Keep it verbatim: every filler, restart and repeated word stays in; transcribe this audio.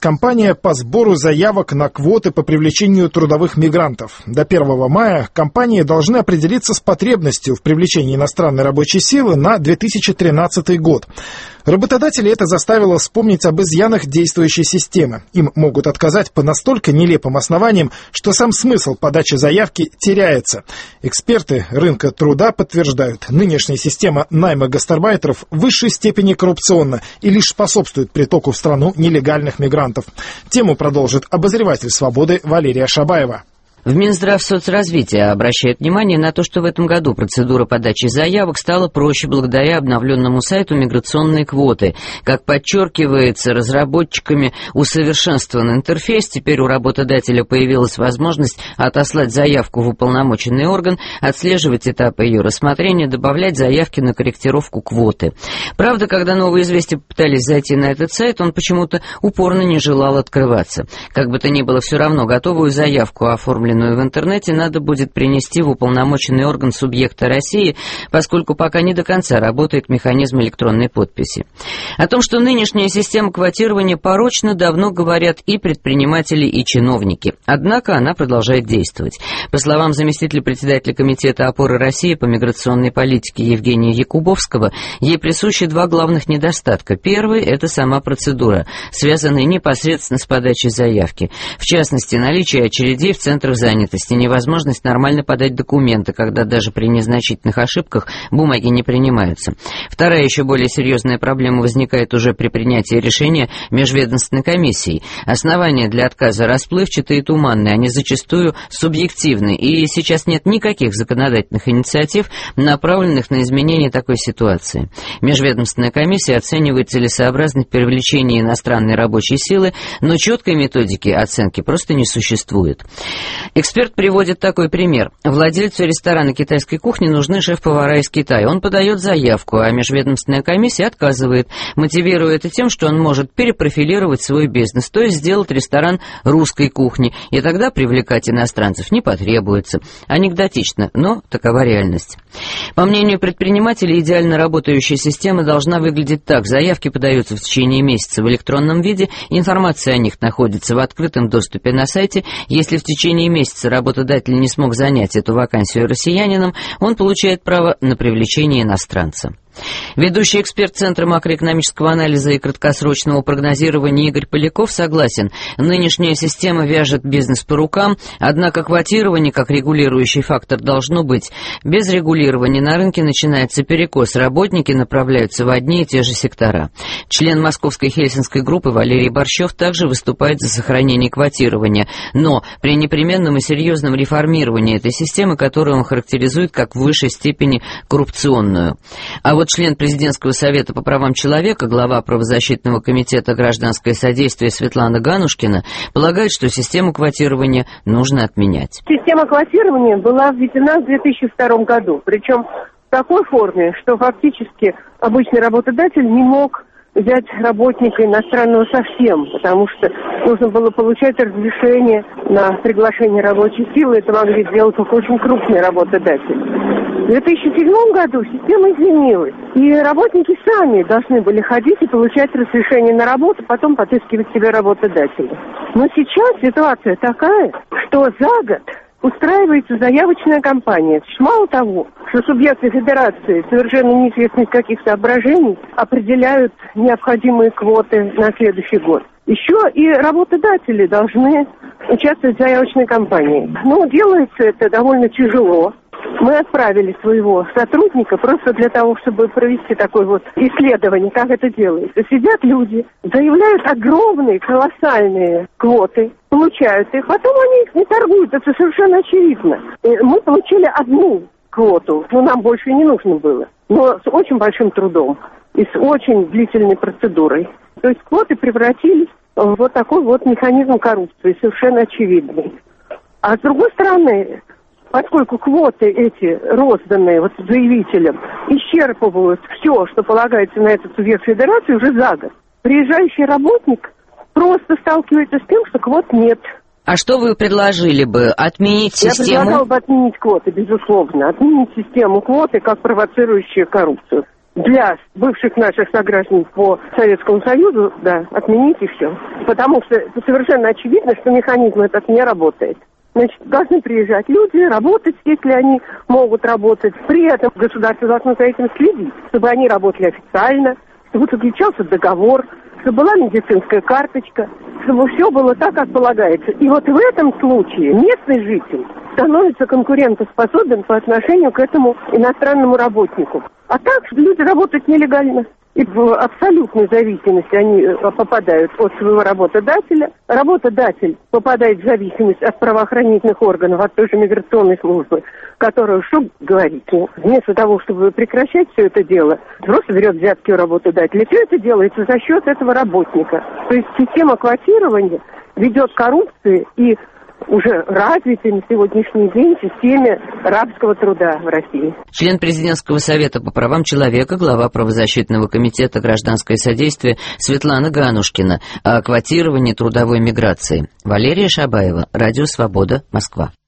Кампания по сбору заявок на квоты по привлечению трудовых мигрантов. До первого мая компании должны определиться с потребностью в привлечении иностранной рабочей силы на две тысячи тринадцатый год. Работодатели это заставило вспомнить об изъянах действующей системы. Им могут отказать по настолько нелепым основаниям, что сам смысл подачи заявки теряется. Эксперты рынка труда подтверждают, нынешняя система найма гастарбайтеров в высшей степени коррупционна и лишь способствует притоку в страну нелегальных мигрантов. Тему продолжит обозреватель «Свободы» Валерия Шабаева. В Минздравсоцразвития обращают внимание на то, что в этом году процедура подачи заявок стала проще благодаря обновленному сайту «Миграционные квоты». Как подчеркивается разработчиками, усовершенствован интерфейс, теперь у работодателя появилась возможность отослать заявку в уполномоченный орган, отслеживать этапы ее рассмотрения, добавлять заявки на корректировку квоты. Правда, когда «Новые известия» попытались зайти на этот сайт, он почему-то упорно не желал открываться. Как бы то ни было, все равно готовую заявку, оформленную в интернете, надо будет принести в уполномоченный орган субъекта России, поскольку пока не до конца работает механизм электронной подписи. О том, что нынешняя система квотирования порочна, давно говорят и предприниматели, и чиновники. Однако она продолжает действовать. По словам заместителя председателя Комитета опоры России по миграционной политике Евгения Якубовского, ей присущи два главных недостатка. Первый – это сама процедура, связанная непосредственно с подачей заявки. В частности, наличие очередей в центрах занятости, невозможность нормально подать документы, когда даже при незначительных ошибках бумаги не принимаются. Вторая, еще более серьезная проблема возникает уже при принятии решения межведомственной комиссией. Основания для отказа расплывчатые и туманные, они зачастую субъективны, и сейчас нет никаких законодательных инициатив, направленных на изменение такой ситуации. Межведомственная комиссия оценивает целесообразность привлечения иностранной рабочей силы, но четкой методики оценки просто не существует. Эксперт приводит такой пример. Владельцу ресторана китайской кухни нужны шеф-повара из Китая. Он подает заявку, а межведомственная комиссия отказывает, мотивируя это тем, что он может перепрофилировать свой бизнес, то есть сделать ресторан русской кухни, и тогда привлекать иностранцев не потребуется. Анекдотично, но такова реальность. По мнению предпринимателей, идеально работающая система должна выглядеть так. Заявки подаются в течение месяца в электронном виде, информация о них находится в открытом доступе на сайте. Если в течение месяца работодатель не смог занять эту вакансию россиянином, он получает право на привлечение иностранца. Ведущий эксперт Центра макроэкономического анализа и краткосрочного прогнозирования Игорь Поляков согласен, нынешняя система вяжет бизнес по рукам, однако квотирование как регулирующий фактор должно быть. Без регулирования на рынке начинается перекос, работники направляются в одни и те же сектора. Член Московской Хельсинской группы Валерий Борщев также выступает за сохранение квотирования, но при непременном и серьезном реформировании этой системы, которую он характеризует как в высшей степени коррупционную. А вот член Президентского совета по правам человека, глава правозащитного комитета «Гражданское содействие» Светлана Ганушкина полагает, что систему квотирования нужно отменять. Система квотирования была введена в две тысячи втором году, причем в такой форме, что фактически обычный работодатель не мог взять работника иностранного совсем, потому что нужно было получать разрешение на приглашение рабочей силы, это могли сделать только очень крупные работодатели. В две тысячи седьмом году система изменилась, и работники сами должны были ходить и получать разрешение на работу, потом подыскивать себе работодателя. Но сейчас ситуация такая, что за год устраивается заявочная кампания. Мало того, что субъекты федерации совершенно неизвестно из каких соображений определяют необходимые квоты на следующий год. Еще и работодатели должны участвовать в заявочной кампании. Но делается это довольно тяжело. Мы отправили своего сотрудника просто для того, чтобы провести такое вот исследование, как это делается. Сидят люди, заявляют огромные, колоссальные квоты, получают их, потом они их не торгуют, это совершенно очевидно. Мы получили одну квоту, но нам больше не нужно было, но с очень большим трудом и с очень длительной процедурой. То есть квоты превратились в вот такой вот механизм коррупции, совершенно очевидный. А с другой стороны, поскольку квоты эти, розданные вот заявителям, исчерпывают все, что полагается на этот субъект федерации уже за год, приезжающий работник просто сталкивается с тем, что квот нет. А что вы предложили бы? Отменить систему? Я предлагала бы отменить квоты, безусловно. Отменить систему квоты как провоцирующую коррупцию. для бывших наших сограждан по Советскому Союзу, да, отменить и все. Потому что совершенно очевидно, что механизм этот не работает. Значит, должны приезжать люди, работать, если они могут работать. При этом государство должно за этим следить, чтобы они работали официально, чтобы заключался договор, чтобы была медицинская карточка, чтобы все было так, как полагается. И вот в этом случае местный житель становится конкурентоспособен по отношению к этому иностранному работнику. А так люди работают нелегально. И в абсолютной зависимости они попадают от своего работодателя. Работодатель попадает в зависимость от правоохранительных органов, от той же миграционной службы, которая, что говорить, ну, вместо того, чтобы прекращать все это дело, просто берет взятки у работодателя. Все это делается за счет этого работника. То есть система квотирования ведет к коррупции и уже развитой на сегодняшний день системе рабского труда в России. Член Президентского совета по правам человека, глава правозащитного комитета «Гражданское содействие» Светлана Ганушкина о квотировании трудовой миграции. Валерия Шабаева, Радио Свобода, Москва.